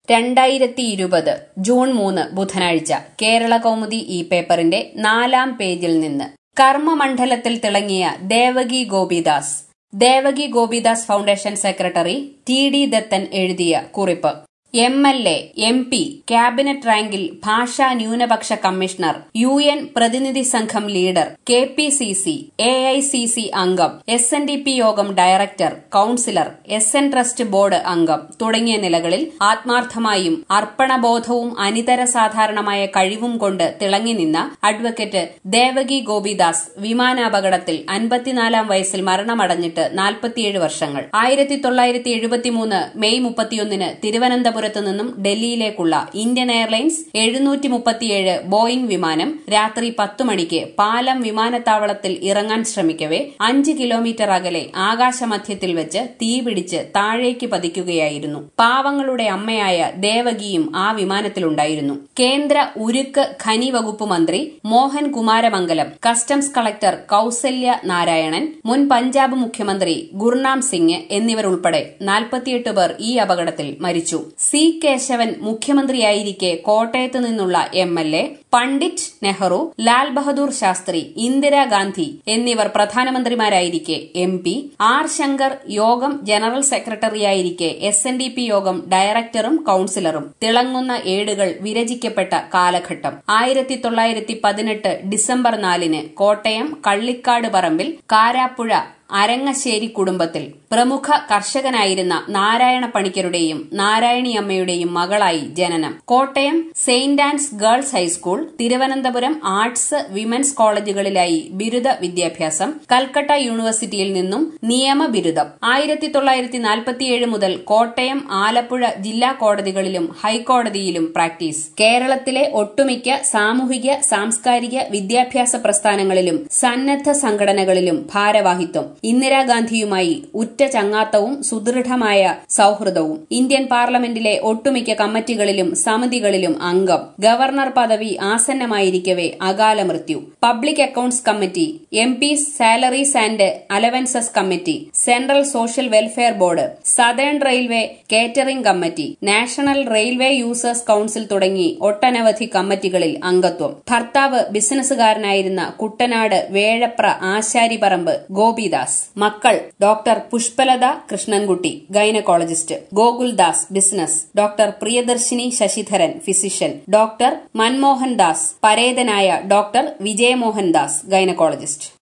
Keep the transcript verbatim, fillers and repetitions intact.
രണ്ടായിരത്തി ഇരുപത് ജൂൺ മൂന്ന് ബുധനാഴ്ച കേരള കൗമുദി ഈ പേപ്പറിന്റെ നാലാം പേജിൽ നിന്ന് കർമ്മമണ്ഡലത്തിൽ തിളങ്ങിയ Devaki Gopidas. Devaki Gopidas foundation secretary T D Dathan എഴുതിയ കുറിപ്പ്. M L A, M P, cabinet റാങ്കിൽ ഭാഷാ ന്യൂനപക്ഷ കമ്മീഷണർ, യു എൻ പ്രതിനിധി സംഘം leader, K P C C, A I C C അംഗം, S N D P Yogam director, councillor, S N trust board അംഗം തുടങ്ങിയ നിലകളിൽ ആത്മാർത്ഥമായും അർപ്പണബോധവും അനിതര സാധാരണമായ കഴിവും കൊണ്ട് തിളങ്ങി നിന്ന അഡ്വക്കേറ്റ് ദേവകി ഗോപിദാസ് വിമാനാപകടത്തിൽ അൻപത്തിനാലാം വയസ്സിൽ മരണമടഞ്ഞിട്ട് നാൽപ്പത്തിയേഴ് വർഷങ്ങൾ. ആയിരത്തി തൊള്ളായിരത്തി എഴുപത്തിമൂന്ന് മെയ് മുപ്പത്തിയൊന്നിന് തിരുവനന്തപുരം നിന്നും ഡൽഹിയിലേക്കുള്ള ഇന്ത്യൻ എയർലൈൻസ് എഴുന്നൂറ്റി മുപ്പത്തിയേഴ് ബോയിംഗ് വിമാനം രാത്രി പത്തു മണിക്ക് പാലം വിമാനത്താവളത്തിൽ ഇറങ്ങാൻ ശ്രമിക്കവെ അഞ്ച് കിലോമീറ്റർ അകലെ ആകാശമധ്യത്തിൽ വെച്ച് തീപിടിച്ച് താഴേക്ക് പതിക്കുകയായിരുന്നു. പാവങ്ങളുടെ അമ്മയായ ദേവകിയും ആ വിമാനത്തിലുണ്ടായിരുന്നു. കേന്ദ്ര ഉരുക്ക് ഖനി വകുപ്പ് മന്ത്രി മോഹൻ കുമാരമംഗലം, കസ്റ്റംസ് കളക്ടർ കൌസല്യ നാരായണൻ, മുൻ പഞ്ചാബ് മുഖ്യമന്ത്രി ഗുർനാം സിംഗ് എന്നിവരുൾപ്പെടെ നാൽപ്പത്തിയെട്ട് പേർ ഈ അപകടത്തിൽ മരിച്ചു. സി കേശവൻ മുഖ്യമന്ത്രിയായിരിക്കെ കോട്ടയത്ത് നിന്നുള്ള M L A, Pandit Nehru, Lal Bahadur Shastri, Indira Gandhi എന്നിവർ പ്രധാനമന്ത്രിമാരായിരിക്കെ എം പി, ആർ ശങ്കർ യോഗം ജനറൽ സെക്രട്ടറിയായിരിക്കെ എസ് എൻ ഡി പി യോഗം ഡയറക്ടറും കൌൺസിലറും തിളങ്ങുന്ന ഏടുകൾ വിരചിക്കപ്പെട്ട കാലഘട്ടം. ആയിരത്തി തൊള്ളായിരത്തി പതിനെട്ട് ഡിസംബർ നാലിന് കോട്ടയം കള്ളിക്കാട് പറമ്പിൽ കാരാപ്പുഴ അരങ്ങശ്ശേരി കുടുംബത്തിൽ പ്രമുഖ കർഷകനായിരുന്ന നാരായണ പണിക്കരുടെയും നാരായണിയമ്മയുടെയും മകളായി ജനനം. Kottayam saint Ann's girls high school, Thiruvananthapuram arts women's കോളേജുകളിലായി ബിരുദ വിദ്യാഭ്യാസം, കൽക്കട്ട യൂണിവേഴ്സിറ്റിയിൽ നിന്നും നിയമ ബിരുദം. ആയിരത്തി തൊള്ളായിരത്തി നാൽപ്പത്തിയേഴ് മുതൽ കോട്ടയം, ആലപ്പുഴ ജില്ലാ കോടതികളിലും ഹൈക്കോടതിയിലും പ്രാക്ടീസ്. കേരളത്തിലെ ഒട്ടുമിക്ക സാമൂഹിക സാംസ്കാരിക വിദ്യാഭ്യാസ പ്രസ്ഥാനങ്ങളിലും സന്നദ്ധ സംഘടനകളിലും ഭാരവാഹിത്വം. ഇന്ദിരാഗാന്ധിയുമായി ഉറ്റ ചങ്ങാത്തവും സുദൃഢമായ സൌഹൃദവും. ഇന്ത്യൻ പാർലമെന്റിലെ ഒട്ടുമിക്ക കമ്മിറ്റികളിലും സമിതികളിലും അംഗം. ഗവർണർ പദവി ആസന്നമായിരിക്കവെ അകാല മൃത്യു. Public accounts committee, M P salaries and allowances committee, central social welfare board, southern railway catering committee, national railway users council തുടങ്ങി ഒട്ടനവധി കമ്മിറ്റികളിൽ അംഗത്വം. ഭർത്താവ് ബിസിനസ്സുകാരനായിരുന്ന കുട്ടനാട് വേഴപ്ര ആശാരിപറമ്പ് ഗോപിദാസ്. മക്കൾ doctor Pushpalatha Krishnankutty, gynaecologist, Gokuldas, business, doctor Priyadarshini Sasidharan, physician, doctor Manmohan Das, പരേതനായ ഡോക്ടർ വിജയമോഹൻ ദാസ്, ഗൈനക്കോളജിസ്റ്റ്.